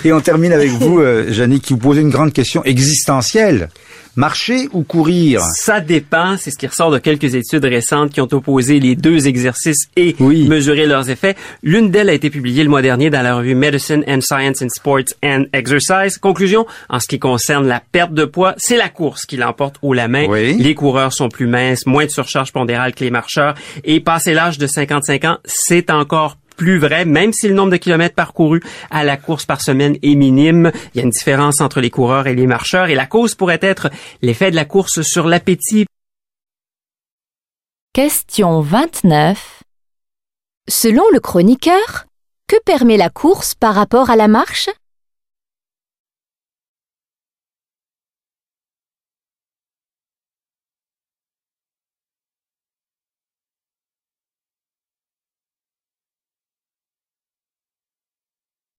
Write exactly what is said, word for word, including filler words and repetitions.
Et on termine avec vous, euh, Jannick, qui vous posez une grande question existentielle. Marcher ou courir? Ça dépend. C'est ce qui ressort de quelques études récentes qui ont opposé les deux exercices et oui. mesuré leurs effets. L'une d'elles a été publiée le mois dernier dans la revue Medicine and Science in Sports and Exercise. Conclusion, en ce qui concerne la perte de poids, c'est la course qui l'emporte haut la main. Oui. Les coureurs sont plus minces, moins de surcharge pondérale que les marcheurs. Et passé l'âge de cinquante-cinq ans, c'est encore plus vrai, même si le nombre de kilomètres parcourus à la course par semaine est minime. Il y a une différence entre les coureurs et les marcheurs et la cause pourrait être l'effet de la course sur l'appétit. Question vingt-neuf. Selon le chroniqueur, que permet la course par rapport à la marche ?